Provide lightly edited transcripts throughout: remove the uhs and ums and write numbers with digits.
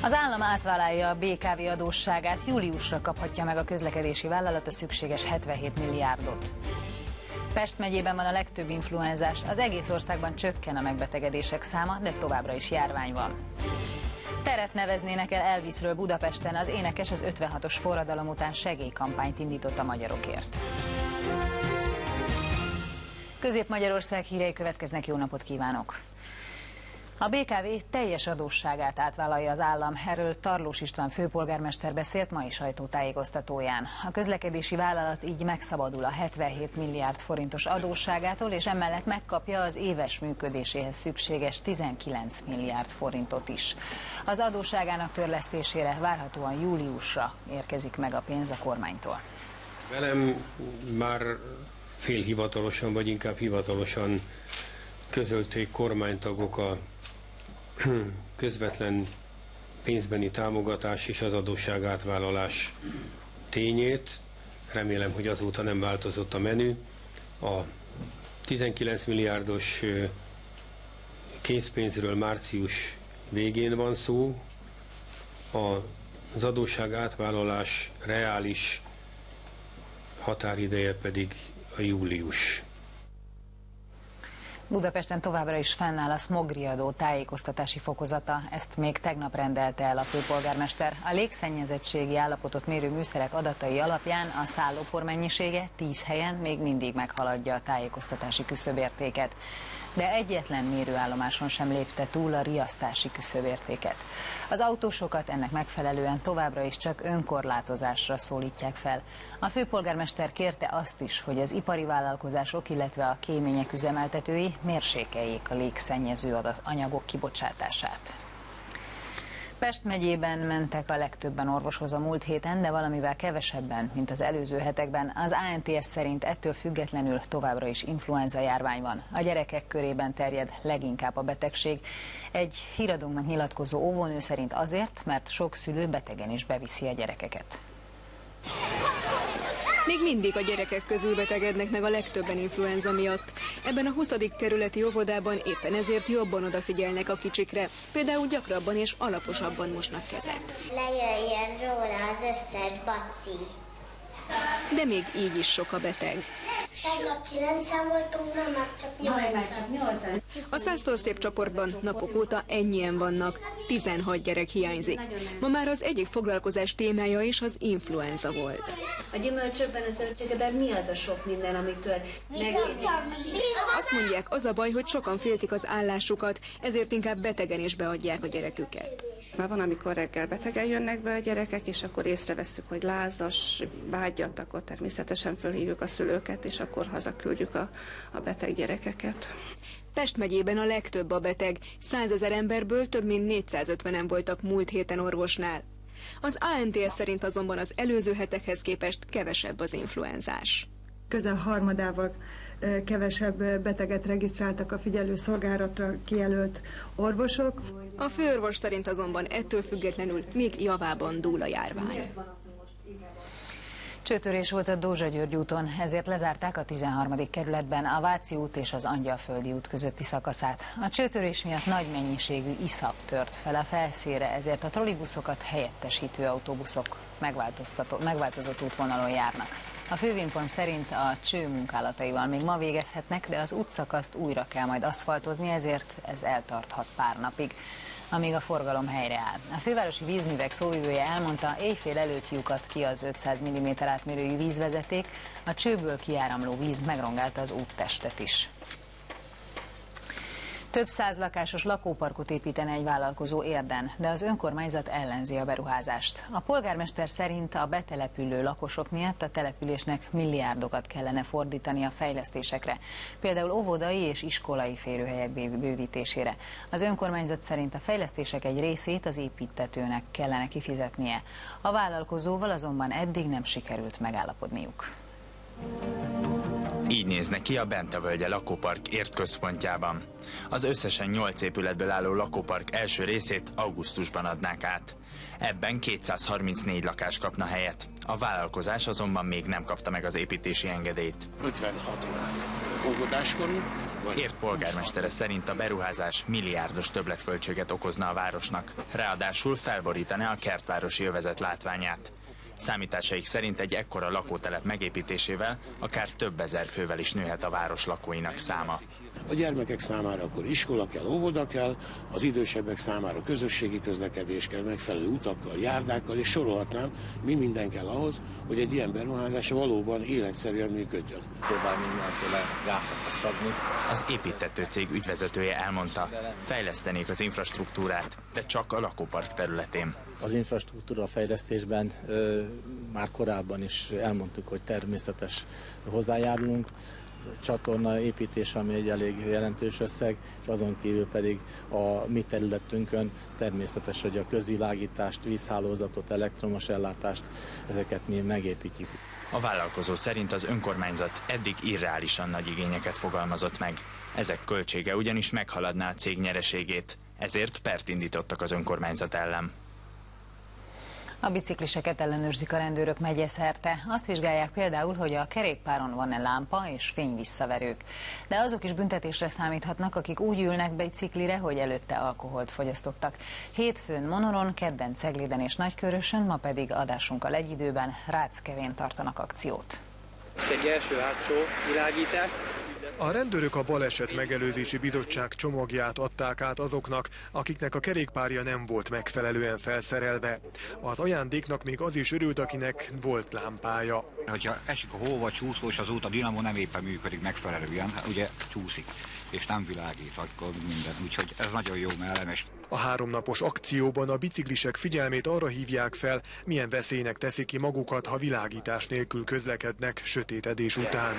Az állam átvállalja a BKV adósságát, júliusra kaphatja meg a közlekedési vállalat a szükséges 77 milliárdot. Pest megyében van a legtöbb influenzás, az egész országban csökken a megbetegedések száma, de továbbra is járvány van. Teret neveznének el Elvisről Budapesten, az énekes az 56-os forradalom után segélykampányt indított a magyarokért. Közép-Magyarország hírei következnek, jó napot kívánok! A BKV teljes adósságát átvállalja az állam, erről Tarlós István főpolgármester beszélt mai sajtótájékoztatóján. A közlekedési vállalat így megszabadul a 77 milliárd forintos adósságától, és emellett megkapja az éves működéséhez szükséges 19 milliárd forintot is. Az adósságának törlesztésére várhatóan júliusra érkezik meg a pénz a kormánytól. Velem már félhivatalosan, vagy inkább hivatalosan közölték kormánytagok a közvetlen pénzbeni támogatás és az adósságátvállalás tényét. Remélem, hogy azóta nem változott a menü. A 19 milliárdos készpénzről március végén van szó, az adósságátvállalás reális határideje pedig a július. Budapesten továbbra is fennáll a szmogriadó tájékoztatási fokozata, ezt még tegnap rendelte el a főpolgármester. A légszennyezettségi állapotot mérő műszerek adatai alapján a szállópor mennyisége 10 helyen még mindig meghaladja a tájékoztatási küszöbértéket. De egyetlen mérőállomáson sem lépte túl a riasztási küszöbértéket. Az autósokat ennek megfelelően továbbra is csak önkorlátozásra szólítják fel. A főpolgármester kérte azt is, hogy az ipari vállalkozások, illetve a kémények üzemeltetői mérsékeljék a légszennyező anyagok kibocsátását. Pest megyében mentek a legtöbben orvoshoz a múlt héten, de valamivel kevesebben, mint az előző hetekben. Az ANTS szerint ettől függetlenül továbbra is influenza járvány van. A gyerekek körében terjed leginkább a betegség. Egy híradónknak nyilatkozó óvónő szerint azért, mert sok szülő betegen is beviszi a gyerekeket. Még mindig a gyerekek közül betegednek meg a legtöbben influenza miatt. Ebben a 20. kerületi óvodában éppen ezért jobban odafigyelnek a kicsikre. Például gyakrabban és alaposabban mosnak kezet. Lejöjjön róla az összes bacil. De még így is sok a beteg. Tegnap 9-en voltunk, ma már csak 8-an. A 100-szor szép csoportban napok óta ennyien vannak. 16 gyerek hiányzik. Ma már az egyik foglalkozás témája is az influenza volt. A gyümölcsökben, a zöldségeben mi az a sok minden, amitől megvédik? Azt mondják, az a baj, hogy sokan féltik az állásukat, ezért inkább betegen is beadják a gyereküket. Már van, amikor reggel betegen jönnek be a gyerekek, és akkor észrevesztük, hogy lázas, vágyat, akkor természetesen fölhívjuk a szülőket, és akkor hazaküldjük a beteg gyerekeket. Pest megyében a legtöbb a beteg, 100 000 emberből több mint 450-en voltak múlt héten orvosnál. Az ANTS szerint azonban az előző hetekhez képest kevesebb az influenzás. Közel harmadával kevesebb beteget regisztráltak a figyelőszolgálatra kijelölt orvosok. A főorvos szerint azonban ettől függetlenül még javában dúl a járvány. Csőtörés volt a Dózsa-György úton, ezért lezárták a 13. kerületben a Váci út és az Angyalföldi út közötti szakaszát. A csőtörés miatt nagy mennyiségű iszap tört fel a felszínre, ezért a trollibuszokat helyettesítő autóbuszok megváltozott útvonalon járnak. A főinform szerint a cső munkálataival még ma végezhetnek, de az útszakaszt újra kell majd aszfaltozni, ezért ez eltarthat pár napig, amíg a forgalom helyreáll. A fővárosi vízművek szóvivője elmondta, éjfél előtt lyukadt ki az 500 mm átmérőjű vízvezeték, a csőből kiáramló víz megrongálta az úttestet is. Több száz lakásos lakóparkot építene egy vállalkozó Érden, de az önkormányzat ellenzi a beruházást. A polgármester szerint a betelepülő lakosok miatt a településnek milliárdokat kellene fordítani a fejlesztésekre, például óvodai és iskolai férőhelyek bővítésére. Az önkormányzat szerint a fejlesztések egy részét az építtetőnek kellene kifizetnie. A vállalkozóval azonban eddig nem sikerült megállapodniuk. Így néznek ki a Bentavölgye lakópark ért központjában. Az összesen 8 épületből álló lakópark első részét augusztusban adnák át. Ebben 234 lakás kapna helyet. A vállalkozás azonban még nem kapta meg az építési engedélyt. 56 óvodáskorú. Ért polgármestere szerint a beruházás milliárdos többletköltséget okozna a városnak. Ráadásul felborítaná a kertvárosi övezet látványát. Számításaik szerint egy ekkora lakótelep megépítésével akár több ezer fővel is nőhet a város lakóinak száma. A gyermekek számára akkor iskola kell, óvoda kell, az idősebbek számára közösségi közlekedés kell, megfelelő utakkal, járdákkal, és sorolhatnám, mi minden kell ahhoz, hogy egy ilyen beruházás valóban életszerűen működjön. Próbál mindenféle gátakat szabni. Az építtető cég ügyvezetője elmondta, fejlesztenék az infrastruktúrát, de csak a lakópark területén. Az infrastruktúra fejlesztésben már korábban is elmondtuk, hogy természetes hozzájárulunk. Csatorna építés, ami egy elég jelentős összeg, és azon kívül pedig a mi területünkön természetes, hogy a közvilágítást, vízhálózatot, elektromos ellátást, ezeket mi megépítjük. A vállalkozó szerint az önkormányzat eddig irreálisan nagy igényeket fogalmazott meg. Ezek költsége ugyanis meghaladná a cég nyereségét, ezért pert indítottak az önkormányzat ellen. A bicikliseket ellenőrzik a rendőrök megyeszerte. Azt vizsgálják például, hogy a kerékpáron van-e lámpa és fényvisszaverők. De azok is büntetésre számíthatnak, akik úgy ülnek biciklire, hogy előtte alkoholt fogyasztottak. Hétfőn Monoron, kedden Cegléden és Nagykörösön, ma pedig adásunkkal egy időben Ráckevén tartanak akciót. Egy első-hátsó világítás. A rendőrök a Baleset Megelőzési Bizottság csomagját adták át azoknak, akiknek a kerékpárja nem volt megfelelően felszerelve. Az ajándéknak még az is örült, akinek volt lámpája. Hogyha esik a hó vagy csúszós az út, a dinamó nem éppen működik megfelelően, ugye csúszik és nem világít akkor minden, úgyhogy ez nagyon jó mellemes. A 3 napos akcióban a biciklisek figyelmét arra hívják fel, milyen veszélynek teszik ki magukat, ha világítás nélkül közlekednek sötétedés után.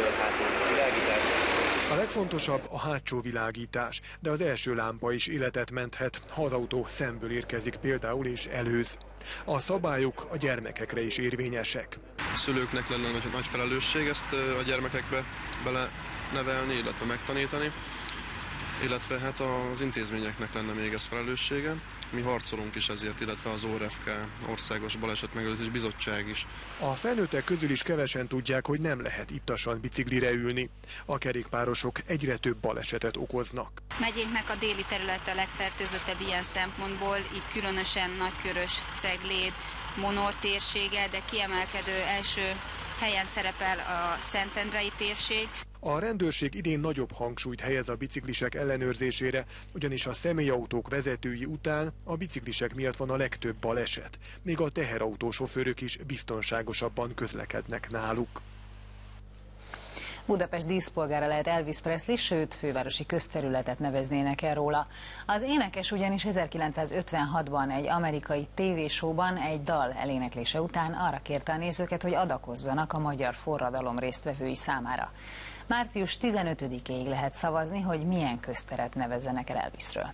A legfontosabb a hátsó világítás, de az első lámpa is életet menthet, ha az autó szemből érkezik például és előz. A szabályok a gyermekekre is érvényesek. A szülőknek lenne nagy felelősség ezt a gyermekekbe belenevelni, illetve megtanítani, illetve hát az intézményeknek lenne még ez felelőssége. Mi harcolunk is ezért, illetve az ORFK, Országos Baleset Megelőzési Bizottság is. A felnőttek közül is kevesen tudják, hogy nem lehet ittasan biciklire ülni. A kerékpárosok egyre több balesetet okoznak. Megyénknek a déli területe a legfertőzöttebb ilyen szempontból, így különösen Nagykörös, Cegléd, Monor térsége, de kiemelkedő első helyen szerepel a Szentendrei térség. A rendőrség idén nagyobb hangsúlyt helyez a biciklisek ellenőrzésére, ugyanis a személyautók vezetői után a biciklisek miatt van a legtöbb baleset. Még a teherautósofőrök is biztonságosabban közlekednek náluk. Budapest díszpolgára lehet Elvis Presley, sőt fővárosi közterületet neveznének el róla. Az énekes ugyanis 1956-ban egy amerikai tévésóban egy dal eléneklése után arra kérte a nézőket, hogy adakozzanak a magyar forradalom résztvevői számára. Március 15-ig lehet szavazni, hogy milyen közteret nevezzenek el Elvisről.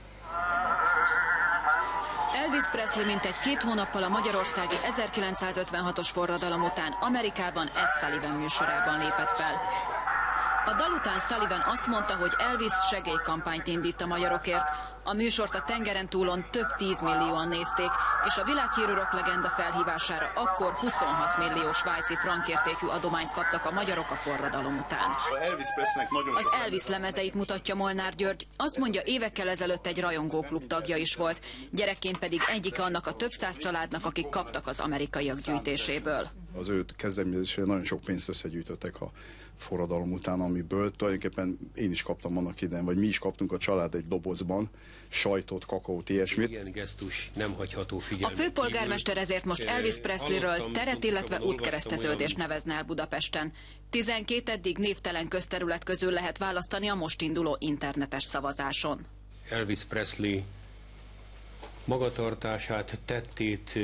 Elvis Presley mintegy 2 hónappal a magyarországi 1956-os forradalom után Amerikában Ed Sullivan műsorában lépett fel. A dal után Sullivan azt mondta, hogy Elvis segélykampányt indít a magyarokért. A műsort a tengeren túlon több 10 millióan nézték, és a világhírű rocklegenda felhívására akkor 26 millió svájci frankértékű adományt kaptak a magyarok a forradalom után. Az Elvis lemezeit mutatja Molnár György, azt mondja, évekkel ezelőtt egy rajongóklub tagja is volt, gyerekként pedig egyike annak a több száz családnak, akik kaptak az amerikaiak gyűjtéséből. Az ő kezdeményezésére nagyon sok pénzt összegyűjtöttek a forradalom után, amiből tulajdonképpen én is kaptam annak idején, vagy mi is kaptunk a család egy dobozban, sajtot, kakaót, ilyesmit. Ilyen gesztus nem hagyható figyelmen A főpolgármester ezért most Elvis Presleyről teret, illetve útkereszteződést nevezne el Budapesten. 12 eddig névtelen közterület közül lehet választani a most induló internetes szavazáson. Elvis Presley magatartását, tettét,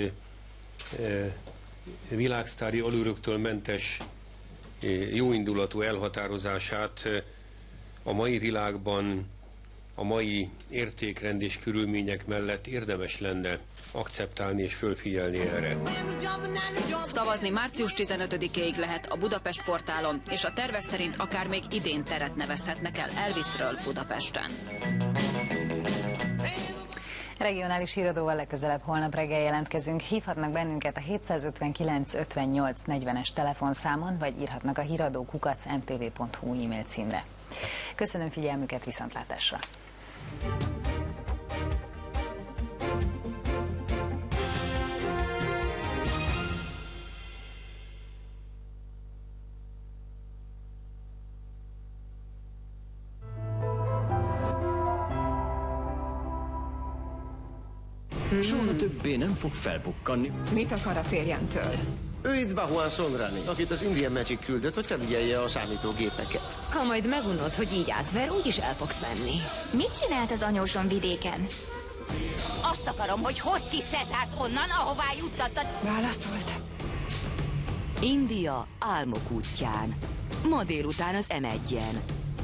világsztári alőröktől mentes jóindulatú elhatározását a mai világban a mai értékrend és körülmények mellett érdemes lenne akceptálni és fölfigyelni erre. Szavazni március 15-ig lehet a Budapest portálon, és a tervek szerint akár még idén teret nevezhetnek el Elvisről Budapesten. Regionális híradóval legközelebb holnap reggel jelentkezünk. Hívhatnak bennünket a 759 58 40-es telefonszámon, vagy írhatnak a híradó@mtv.hu e-mail címre. Köszönöm figyelmüket, viszontlátásra! Soha többé nem fog felbukkanni. Mit akar a férjemtől? Ő itt Bahuan Songrani, akit az Indian Magic küldött, hogy felügyelje a számítógépeket. Ha majd megunod, hogy így átver, úgyis el fogsz menni. Mit csinált az anyóson vidéken? Azt akarom, hogy hozd ki Cezárt onnan, ahová juttattad. Válaszolt. India álmok útján. Ma délután az M1-en.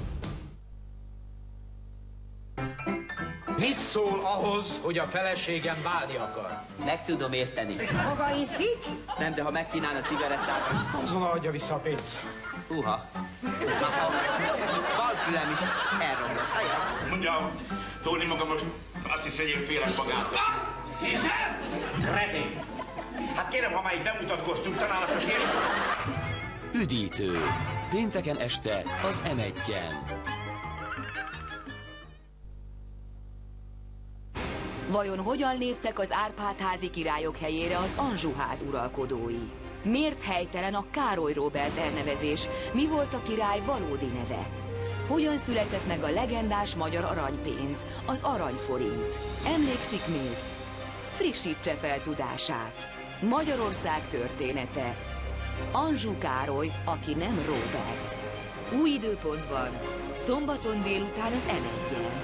Mit szól ahhoz, hogy a feleségem válni akar? Meg tudom érteni. Maga iszik? Nem, de ha megkínálna cigarettát... Azonnal adja vissza a pénzt. Húha. Balfülem is elromlott. Mondja, Tóni maga most azt hisz, hogy én félek magától. Hiszen? Remény. Hát kérem, ha már így bemutatkoztunk, talán akkor kérem. Üdítő. Pénteken este az M1-en. Vajon hogyan léptek az Árpád-házi királyok helyére az Anjou-ház uralkodói? Miért helytelen a Károly Róbert elnevezés? Mi volt a király valódi neve? Hogyan született meg a legendás magyar aranypénz, az aranyforint? Emlékszik még? Frissítse fel tudását. Magyarország története. Anjou Károly, aki nem Róbert. Új időpontban, szombaton délután az M1-en.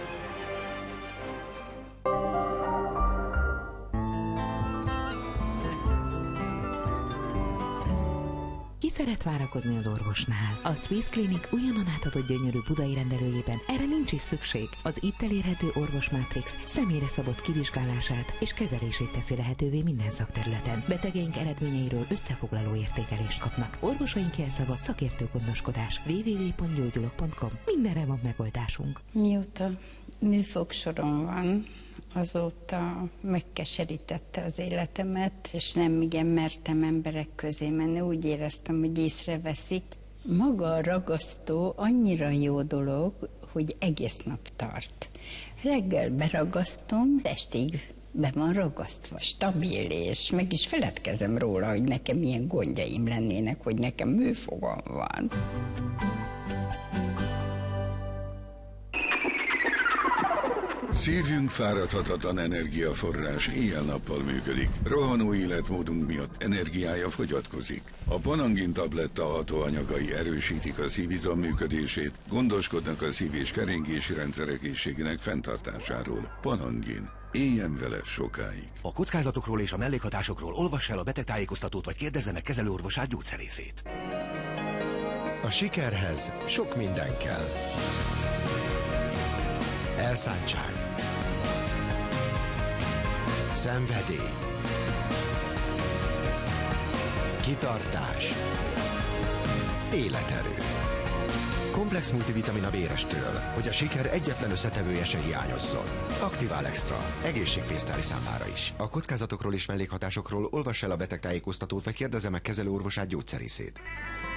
Ki szeret várakozni az orvosnál? A Swiss Clinic újonnan átadott gyönyörű budai rendelőjében erre nincs is szükség. Az itt elérhető orvosmátrix személyre szabott kivizsgálását és kezelését teszi lehetővé minden szakterületen. Betegeink eredményeiről összefoglaló értékelést kapnak. Orvosaink jelszava szakértő gondoskodás. www.gyógyulok.com. Mindenre van megoldásunk. Mióta műfogsorom van, azóta megkeserítette az életemet, és nem igen mertem emberek közé menni. Úgy éreztem, hogy észreveszik. Maga a ragasztó annyira jó dolog, hogy egész nap tart. Reggel beragasztom, estig be van ragasztva. Stabil, és meg is feledkezem róla, hogy nekem milyen gondjaim lennének, hogy nekem műfogam van. Szívünk fáradhatatlan energiaforrás éjjel-nappal működik. Rohanó életmódunk miatt energiája fogyatkozik. A Panangin tabletta hatóanyagai erősítik a szívizom működését, gondoskodnak a szív- és keringési rendszer egészségének fenntartásáról. Panangin. Éljen vele sokáig. A kockázatokról és a mellékhatásokról olvass el a betegtájékoztatót, vagy kérdezze meg kezelőorvosát, gyógyszerészét. A sikerhez sok minden kell. Elszántság, szenvedély, kitartás, életerő. Komplex multivitamin a vérestől, hogy a siker egyetlen összetevője se hiányozzon. Aktivál Extra, egészségpénztári számára is. A kockázatokról és mellékhatásokról olvass el a betegtájékoztatót, vagy kérdezze meg kezelőorvosát, gyógyszerészét.